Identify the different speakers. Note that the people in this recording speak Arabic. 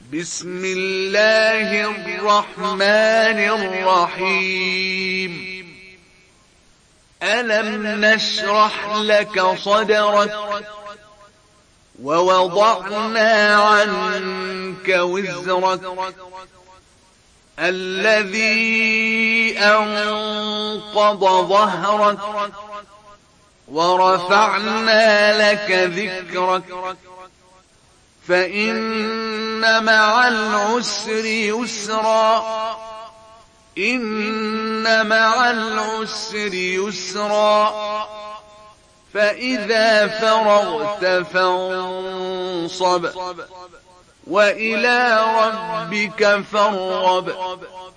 Speaker 1: بسم الله الرحمن الرحيم ألم نشرح لك صدرك ووضعنا عنك وزرك الذي أنقض ظهرك ورفعنا لك ذكرك فإن مع العسر يسرا إن مع العسر يسرا فإذا فرغت فانصب وإلى ربك فارغب